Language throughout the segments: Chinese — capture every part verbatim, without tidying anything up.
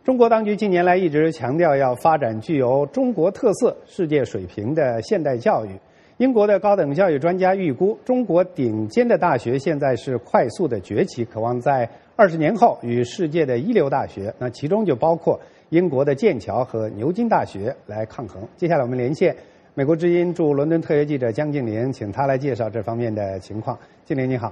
中国当局近年来一直强调要发展具有中国特色、世界水平的现代教育。英国的高等教育专家预估，中国顶尖的大学现在是快速的崛起，渴望在二十年后与世界的一流大学，那其中就包括英国的剑桥和牛津大学来抗衡。接下来我们连线美国之音驻伦敦特约记者江静玲，请她来介绍这方面的情况。静玲你好。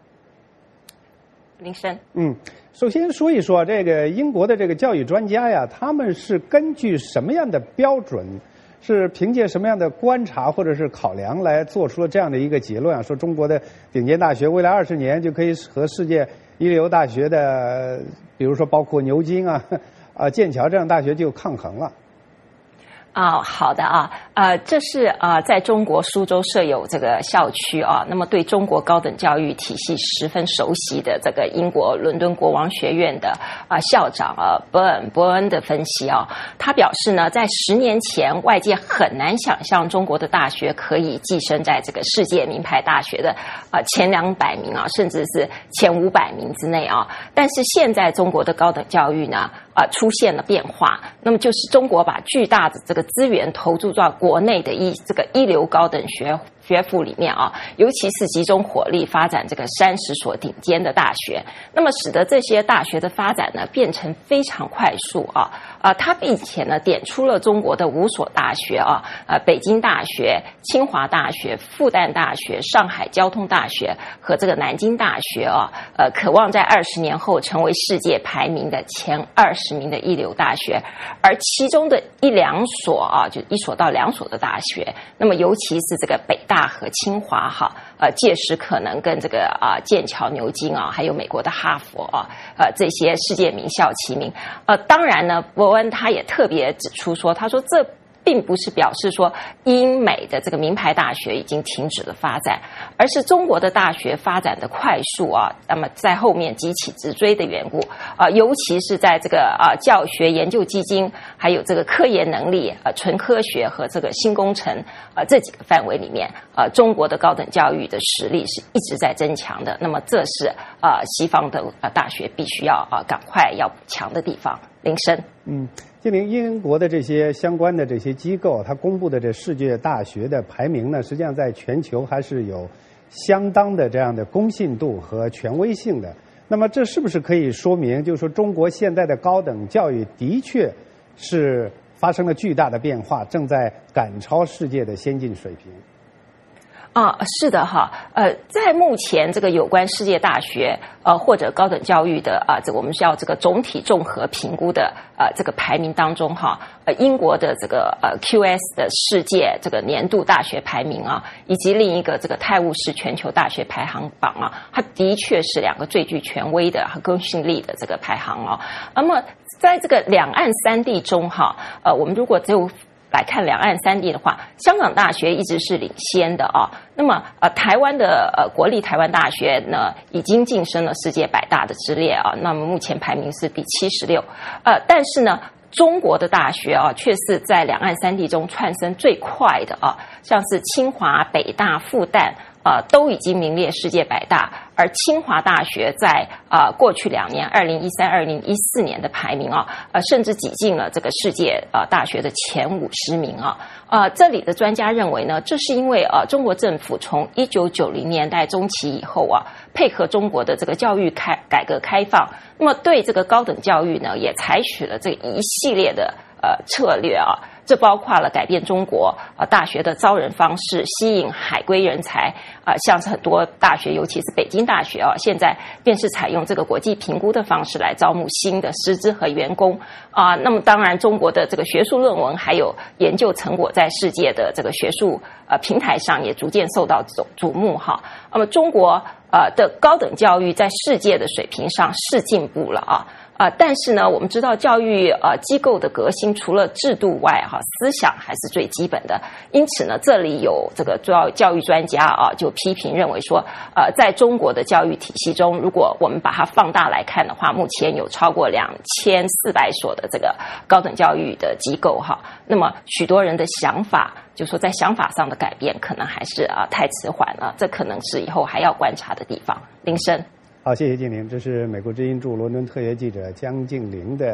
林生， 嗯，首先说一说这个英国的这个教育专家呀，他们是根据什么样的标准，是凭借什么样的观察或者是考量来做出了这样的一个结论啊？说中国的顶尖大学未来二十年就可以和世界一流大学的，比如说包括牛津啊、啊剑桥这样大学就抗衡了。 啊、哦，好的啊，呃，这是啊、呃，在中国苏州设有这个校区啊，那么对中国高等教育体系十分熟悉的这个英国伦敦国王学院的啊、呃、校长啊伯恩伯恩的分析啊，他表示呢，在十年前外界很难想象中国的大学可以跻身在这个世界名牌大学的啊、呃、前两百名啊，甚至是前五百名之内啊，但是现在中国的高等教育呢啊、呃、出现了变化，那么就是中国把巨大的这个资源投注到国内的一这个一流高等学学府里面啊，尤其是集中火力发展这个三十所顶尖的大学，那么使得这些大学的发展呢变成非常快速啊啊，它并且呢点出了中国的五所大学啊，呃，北京大学、清华大学、复旦大学、上海交通大学和这个南京大学啊，呃，渴望在二十年后成为世界排名的前二十名的一流大学，而其中的一两所啊，就一所到两所的大学，那么尤其是这个北大和清华哈，呃，届时可能跟这个啊、呃、剑桥、牛津啊，还有美国的哈佛啊，呃，这些世界名校齐名。呃，当然呢，伯恩他也特别指出说，他说这并不是表示说英美的这个名牌大学已经停止了发展，而是中国的大学发展的快速啊，那么在后面急起直追的缘故啊、呃，尤其是在这个啊、呃、教学研究基金，还有这个科研能力啊、呃、纯科学和这个新工程啊、呃、这几个范围里面啊、呃，中国的高等教育的实力是一直在增强的。那么这是啊、呃、西方的啊、呃、大学必须要啊、呃、赶快要补强的地方。林生， 嗯。这名英国的这些相关的这些机构，它公布的这世界大学的排名呢，实际上在全球还是有相当的这样的公信度和权威性的。那么这是不是可以说明，就是说中国现在的高等教育的确是发生了巨大的变化，正在赶超世界的先进水平？ 啊，是的哈，呃，在目前这个有关世界大学呃或者高等教育的啊，这个我们叫这个总体综合评估的呃这个排名当中哈，呃，英国的这个呃 Q S 的世界这个年度大学排名啊，以及另一个这个泰晤士全球大学排行榜啊，它的确是两个最具权威的和公信力的这个排行啊。那么在这个两岸三地中哈，呃，我们如果只有来看两岸三地的话，香港大学一直是领先的啊。那么呃，台湾的呃国立台湾大学呢，已经晋升了世界百大的之列啊。那么目前排名是第七十六，呃，但是呢，中国的大学啊，却是在两岸三地中窜升最快的啊，像是清华、北大、复旦。呃，都已经名列世界百大，而清华大学在呃过去两年，二零一三、二零一四年的排名啊，呃，甚至挤进了这个世界呃大学的前五十名啊。呃，这里的专家认为呢，这是因为呃中国政府从一九九零年代中期以后啊，配合中国的这个教育开改革开放，那么对这个高等教育呢，也采取了这一系列的呃策略啊。这包括了改变中国呃大学的招人方式，吸引海归人才啊、呃，像是很多大学，尤其是北京大学啊，现在便是采用这个国际评估的方式来招募新的师资和员工啊、呃。那么当然，中国的这个学术论文还有研究成果，在世界的这个学术呃平台上也逐渐受到瞩瞩目哈。那么中国呃的高等教育在世界的水平上是进步了啊。啊、呃，但是呢，我们知道教育呃机构的革新，除了制度外，哈，思想还是最基本的。因此呢，这里有这个主要教育专家啊，就批评认为说，呃，在中国的教育体系中，如果我们把它放大来看的话，目前有超过两千四百所的这个高等教育的机构哈。那么许多人的想法，就说在想法上的改变，可能还是啊、呃、太迟缓了，这可能是以后还要观察的地方。林生。 好，谢谢静玲，这是美国之音驻伦敦特约记者江静玲的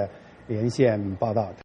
连线报道。